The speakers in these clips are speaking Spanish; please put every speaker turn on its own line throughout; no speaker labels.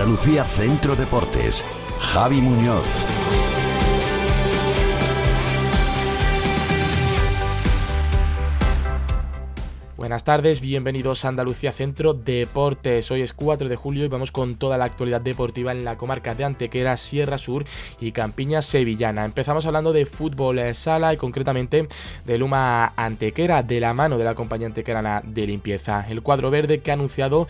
Andalucía Centro Deportes. Javi Muñoz.
Buenas tardes, bienvenidos a Andalucía Centro Deportes. Hoy es 4 de julio y vamos con toda la actualidad deportiva en la comarca de Antequera, Sierra Sur y Campiña Sevillana. Empezamos hablando de fútbol sala y concretamente de Luma Antequera, de la mano de la compañía antequerana de limpieza. El cuadro verde que ha anunciado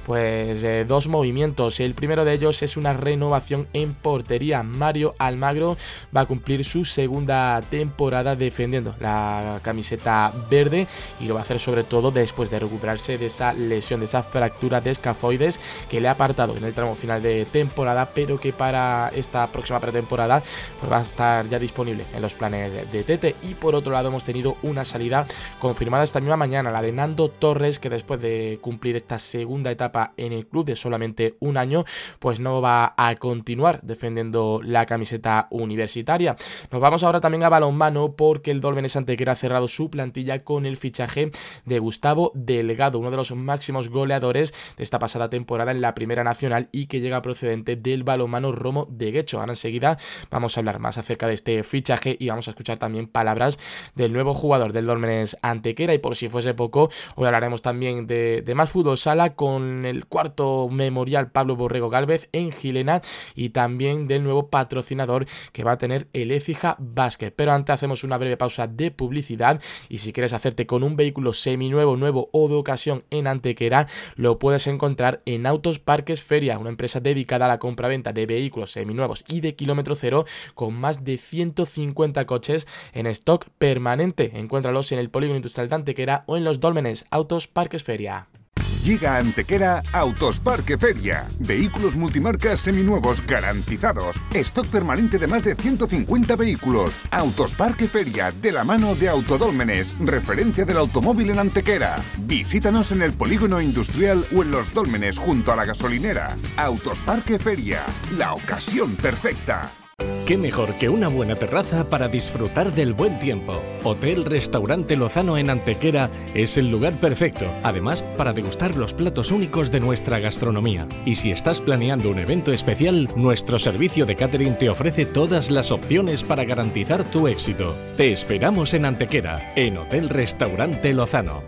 dos movimientos. El primero de ellos es una renovación en portería. Mario Almagro va a cumplir su segunda temporada defendiendo la camiseta verde y lo va a hacer sobre todo después de recuperarse de esa lesión, de esa fractura de escafoides que le ha apartado en el tramo final de temporada, pero que para esta próxima pretemporada pues va a estar ya disponible en los planes de Tete. Y por otro lado hemos tenido una salida confirmada esta misma mañana, la de Nando Torres, que después de cumplir esta segunda etapa en el club de solamente un año, pues no va a continuar defendiendo la camiseta universitaria. Nos vamos ahora también a balonmano porque el Dólmenes Antequera ha cerrado su plantilla con el fichaje de Gustavo Delgado, uno de los máximos goleadores de esta pasada temporada en la Primera Nacional y que llega procedente del balonmano Romo de Guecho. Ahora enseguida vamos a hablar más acerca de este fichaje y vamos a escuchar también palabras del nuevo jugador del Dólmenes Antequera. Y por si fuese poco, hoy hablaremos también de más fútbol sala con el cuarto memorial Pablo Borrego Gálvez en Gilena y también del nuevo patrocinador que va a tener el Écija Basket. Pero antes hacemos una breve pausa de publicidad y si quieres hacerte con un vehículo seminuevo, nuevo o de ocasión en Antequera, lo puedes encontrar en Autos Parques Feria, una empresa dedicada a la compraventa de vehículos seminuevos y de kilómetro cero con más de 150 coches en stock permanente. Encuéntralos en el Polígono Industrial de Antequera o en los Dólmenes Autos Parques Feria.
Llega a Antequera Autos Parque Feria. Vehículos multimarcas seminuevos garantizados. Stock permanente de más de 150 vehículos. Autos Parque Feria, de la mano de Autodólmenes, referencia del automóvil en Antequera. Visítanos en el Polígono Industrial o en los Dólmenes junto a la gasolinera. Autos Parque Feria, la ocasión perfecta.
¿Qué mejor que una buena terraza para disfrutar del buen tiempo? Hotel Restaurante Lozano en Antequera es el lugar perfecto, además para degustar los platos únicos de nuestra gastronomía. Y si estás planeando un evento especial, nuestro servicio de catering te ofrece todas las opciones para garantizar tu éxito. Te esperamos en Antequera, en Hotel Restaurante Lozano.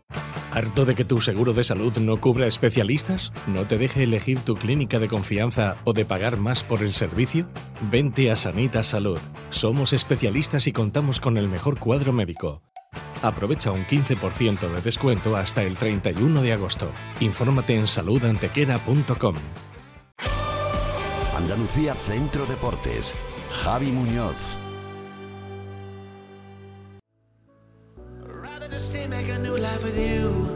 ¿Harto de que tu seguro de salud no cubra especialistas? ¿No te deje elegir tu clínica de confianza o de pagar más por el servicio? Vente a Sanitas Salud. Somos especialistas y contamos con el mejor cuadro médico. Aprovecha un 15% de descuento hasta el 31 de agosto. Infórmate en saludantequera.com.
Andalucía Centro Deportes. Javi Muñoz.
Make a new life with you.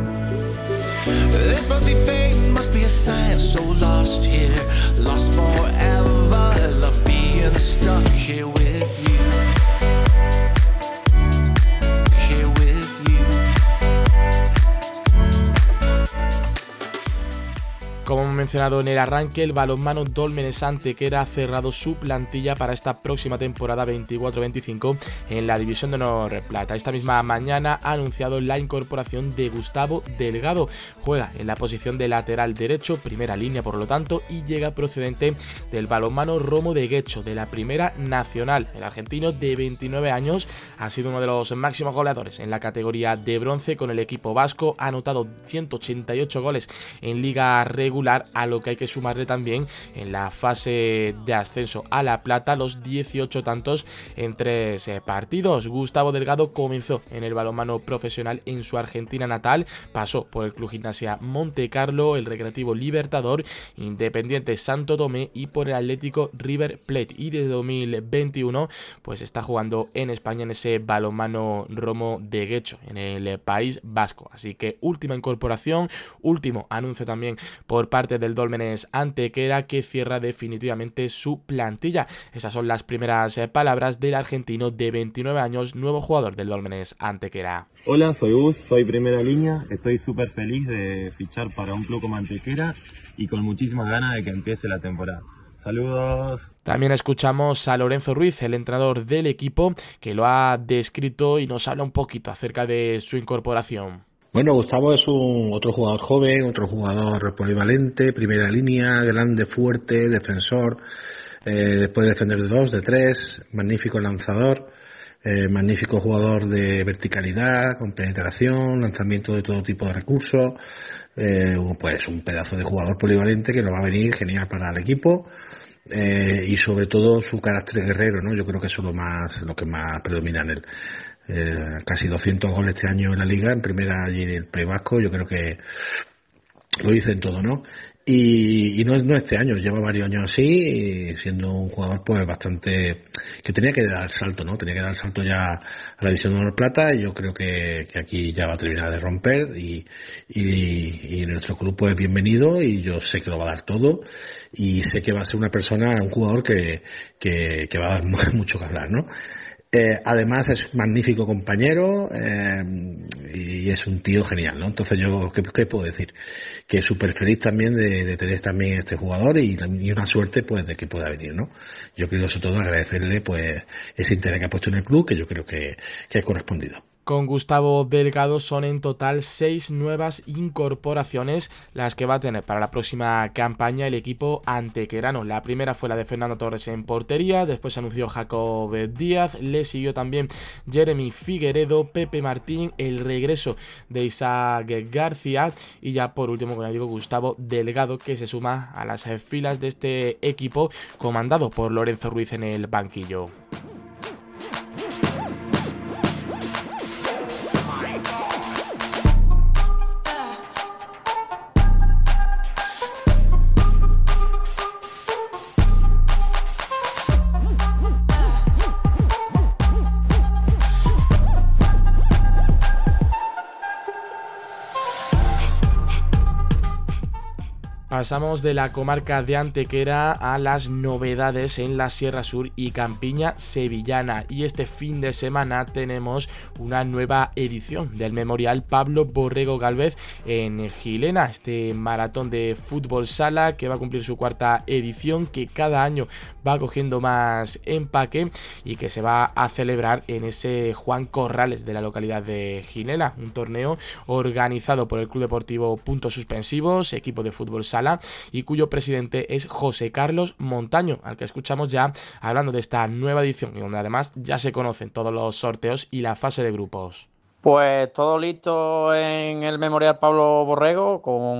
This must be fate, must be a sign. So lost here, lost forever. Love being stuck here with you. Here with you.
Como hemos mencionado en el arranque, el balonmano Dólmenes Antequera ha cerrado su plantilla para esta próxima temporada 24-25 en la División de Honor Plata. Esta misma mañana ha anunciado la incorporación de Gustavo Delgado. Juega en la posición de lateral derecho, primera línea por lo tanto, y llega procedente del balonmano Romo de Guecho, de la Primera Nacional. El argentino de 29 años ha sido uno de los máximos goleadores en la categoría de bronce con el equipo vasco. Ha anotado 188 goles en liga regular, a lo que hay que sumarle también en la fase de ascenso a la plata los 18 tantos en 3 partidos. Gustavo Delgado comenzó en el balonmano profesional en su Argentina natal, pasó por el Club Gimnasia Monte Carlo, el Recreativo Libertador, Independiente Santo Tomé y por el Atlético River Plate, y desde 2021 pues está jugando en España en ese balonmano Romo de Guecho en el País Vasco. Así que última incorporación, último anuncio también por parte del Dólmenes Antequera, que cierra definitivamente su plantilla. Esas son las primeras palabras del argentino de 29 años, nuevo jugador del Dólmenes Antequera.
Hola, soy Gus, soy primera línea, estoy súper feliz de fichar para un club como Antequera y con muchísimas ganas de que empiece la temporada. Saludos.
También escuchamos a Lorenzo Ruiz, el entrenador del equipo, que lo ha descrito y nos habla un poquito acerca de su incorporación.
Bueno, Gustavo es otro jugador joven, otro jugador polivalente, primera línea, grande, fuerte, defensor, puede defender de 2, de 3, magnífico lanzador, magnífico jugador de verticalidad, con penetración, lanzamiento de todo tipo de recursos, pues un pedazo de jugador polivalente que nos va a venir genial para el equipo. Y sobre todo su carácter guerrero, ¿no? Yo creo que eso es lo que más predomina en él. Casi 200 goles este año en la liga, en primera allí en el País Vasco, yo creo que lo dicen todo, ¿no? Y no este año, lleva varios años así, siendo un jugador pues bastante, que tenía que dar el salto, ¿no? Tenía que dar el salto ya a la división de honor plata, y yo creo que aquí ya va a terminar de romper, y nuestro club pues bienvenido, y yo sé que lo va a dar todo, y sé que va a ser un jugador que va a dar mucho que hablar, ¿no? Además es un magnífico compañero, y es un tío genial, ¿no? Entonces yo, ¿qué puedo decir? Que súper feliz también de tener también este jugador, y una suerte pues de que pueda venir, ¿no? Yo quiero sobre todo agradecerle pues ese interés que ha puesto en el club, que yo creo que ha correspondido.
Con Gustavo Delgado son en total 6 nuevas incorporaciones las que va a tener para la próxima campaña el equipo antequerano. La primera fue la de Fernando Torres en portería, después anunció Jacob Díaz, le siguió también Jeremy Figueredo, Pepe Martín, el regreso de Isaac García y ya por último, como ya digo, Gustavo Delgado, que se suma a las filas de este equipo comandado por Lorenzo Ruiz en el banquillo. Pasamos de la comarca de Antequera a las novedades en la Sierra Sur y Campiña sevillana, y este fin de semana tenemos una nueva edición del Memorial Pablo Borrego Gálvez en Gilena, este maratón de fútbol sala que va a cumplir su 4ª edición, que cada año va cogiendo más empaque y que se va a celebrar en ese Juan Corrales de la localidad de Gilena, un torneo organizado por el Club Deportivo Puntos Suspensivos, equipo de fútbol sala, y cuyo presidente es José Carlos Montaño, al que escuchamos ya hablando de esta nueva edición, y donde además ya se conocen todos los sorteos y la fase de grupos.
Pues todo listo en el Memorial Pablo Borrego,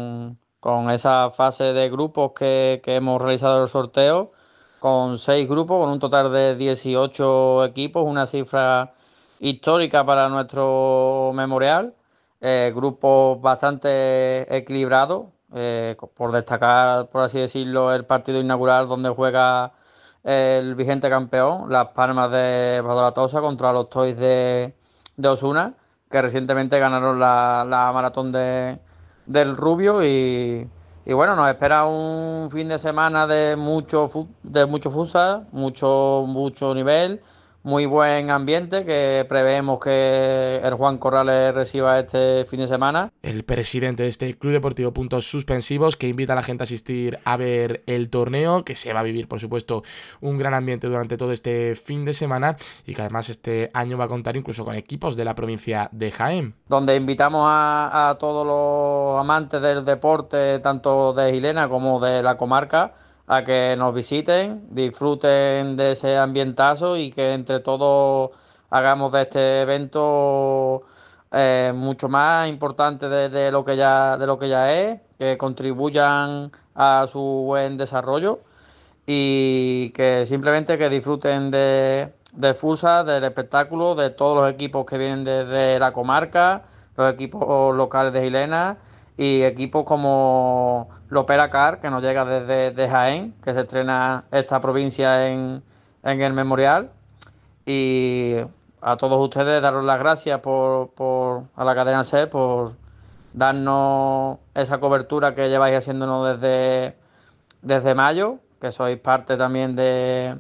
con esa fase de grupos que hemos realizado el sorteo, con 6 grupos, con un total de 18 equipos, una cifra histórica para nuestro Memorial, grupos bastante equilibrados. Por destacar, por así decirlo, el partido inaugural donde juega el vigente campeón, Las Palmas de Badalatosa, contra los Toys de Osuna, que recientemente ganaron la maratón del Rubio, y bueno, nos espera un fin de semana de mucho futsal, mucho nivel, muy buen ambiente, que preveemos que el Juan Corrales reciba este fin de semana.
El presidente de este Club Deportivo Puntos Suspensivos, que invita a la gente a asistir a ver el torneo, que se va a vivir, por supuesto, un gran ambiente durante todo este fin de semana, y que además este año va a contar incluso con equipos de la provincia de Jaén.
Donde invitamos a todos los amantes del deporte, tanto de Gilena como de la comarca, a que nos visiten, disfruten de ese ambientazo, y que entre todos hagamos de este evento mucho más importante de lo que ya es, que contribuyan a su buen desarrollo, y que simplemente que disfruten de futsal, del espectáculo, de todos los equipos que vienen desde la comarca, los equipos locales de Gilena, y equipos como Lopera Car, que nos llega desde Jaén, que se estrena esta provincia en el Memorial. Y a todos ustedes daros las gracias a la cadena SER por darnos esa cobertura que lleváis haciéndonos desde mayo, que sois parte también de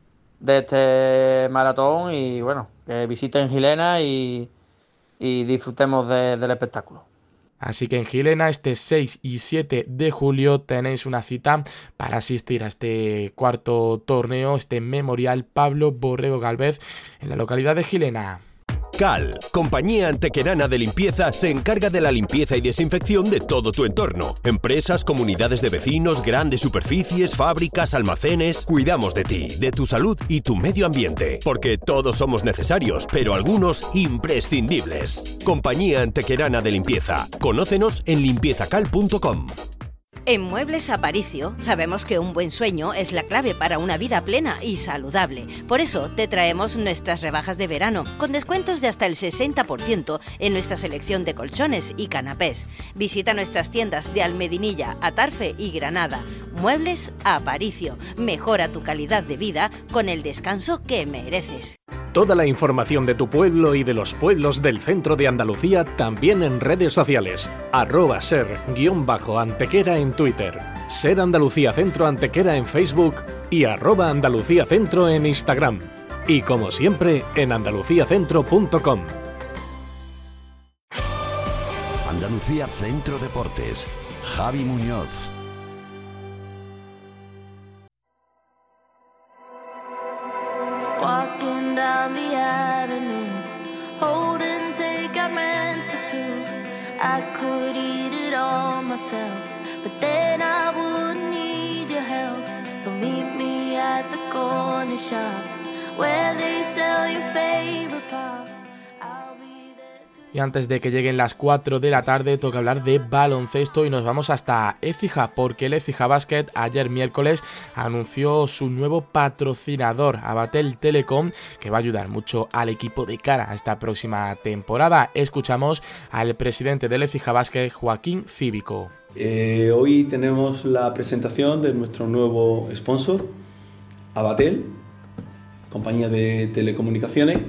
este maratón, y bueno, que visiten Gilena y disfrutemos del espectáculo.
Así que en Gilena, este 6 y 7 de julio, tenéis una cita para asistir a este 4º torneo, este Memorial Pablo Borrego Gálvez, en la localidad de Gilena.
CAL, compañía antequerana de limpieza, se encarga de la limpieza y desinfección de todo tu entorno. Empresas, comunidades de vecinos, grandes superficies, fábricas, almacenes. Cuidamos de ti, de tu salud y tu medio ambiente, porque todos somos necesarios, pero algunos imprescindibles. Compañía antequerana de limpieza. Conócenos en limpiezacal.com.
En Muebles Aparicio sabemos que un buen sueño es la clave para una vida plena y saludable. Por eso te traemos nuestras rebajas de verano, con descuentos de hasta el 60% en nuestra selección de colchones y canapés. Visita nuestras tiendas de Almedinilla, Atarfe y Granada. Muebles Aparicio. Mejora tu calidad de vida con el descanso que mereces.
Toda la información de tu pueblo y de los pueblos del centro de Andalucía también en redes sociales. @ser_antequera en Twitter, Ser Andalucía Centro Antequera en Facebook y @Andalucía Centro en Instagram. Y como siempre, en andaluciacentro.com.
Andalucía Centro Deportes. Javi Muñoz.
Walking down the avenue, holding take I meant for two. I could eat it all myself, but then I wouldn't need your help. So meet me at the corner shop, where they sell your favorite pop.
Y antes de que lleguen las 4 de la tarde toca hablar de baloncesto y nos vamos hasta Écija, porque el Écija Basket ayer miércoles anunció su nuevo patrocinador, Abatel Telecom, que va a ayudar mucho al equipo de cara a esta próxima temporada. Escuchamos al presidente del Écija Basket, Joaquín Cívico.
Hoy tenemos la presentación de nuestro nuevo sponsor, Abatel, compañía de telecomunicaciones.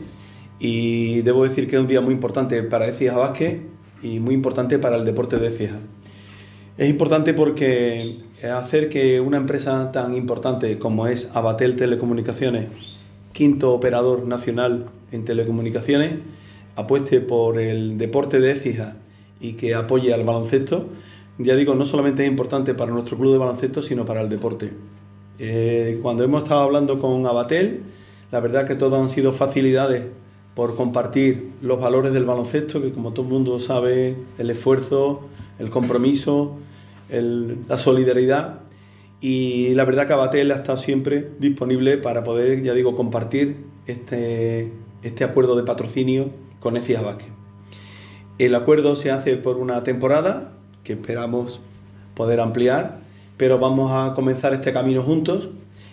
Y debo decir que es un día muy importante para Écija Basket y muy importante para el deporte de Écija. Es importante porque hacer que una empresa tan importante como es Abatel Telecomunicaciones, quinto operador nacional en telecomunicaciones, apueste por el deporte de Écija y que apoye al baloncesto, ya digo, no solamente es importante para nuestro club de baloncesto, sino para el deporte. Cuando hemos estado hablando con Abatel, la verdad que todo han sido facilidades por compartir los valores del baloncesto, que como todo el mundo sabe, el esfuerzo, el compromiso, la solidaridad, y la verdad que Abatel ha estado siempre disponible para poder, ya digo, compartir este acuerdo de patrocinio con Écija Basket. El acuerdo se hace por una temporada que esperamos poder ampliar, pero vamos a comenzar este camino juntos,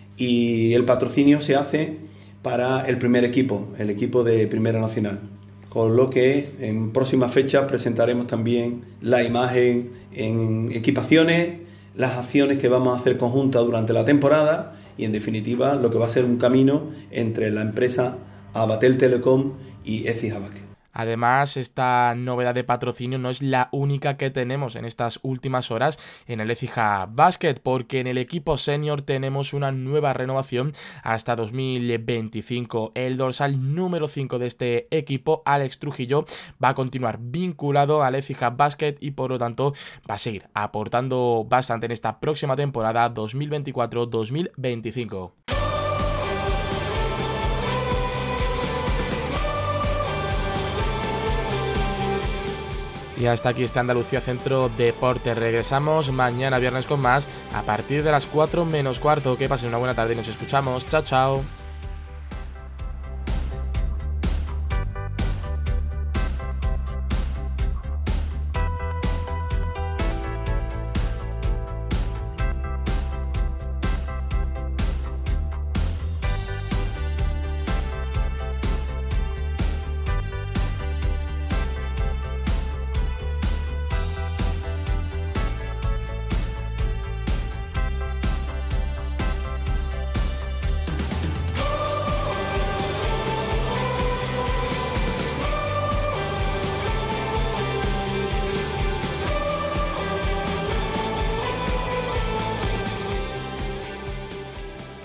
y el patrocinio se hace para el primer equipo, el equipo de Primera Nacional. Con lo que en próximas fechas presentaremos también la imagen en equipaciones, las acciones que vamos a hacer conjuntas durante la temporada y en definitiva lo que va a ser un camino entre la empresa Abatel Telecom y Écija Basket.
Además, esta novedad de patrocinio no es la única que tenemos en estas últimas horas en el Écija Basket, porque en el equipo senior tenemos una nueva renovación hasta 2025. El dorsal número 5 de este equipo, Alex Trujillo, va a continuar vinculado al Écija Basket y por lo tanto va a seguir aportando bastante en esta próxima temporada 2024-2025. Y hasta aquí está Andalucía Centro Deportes. Regresamos mañana viernes con más a partir de las 4 menos cuarto. Que pasen una buena tarde y nos escuchamos. Chao, chao.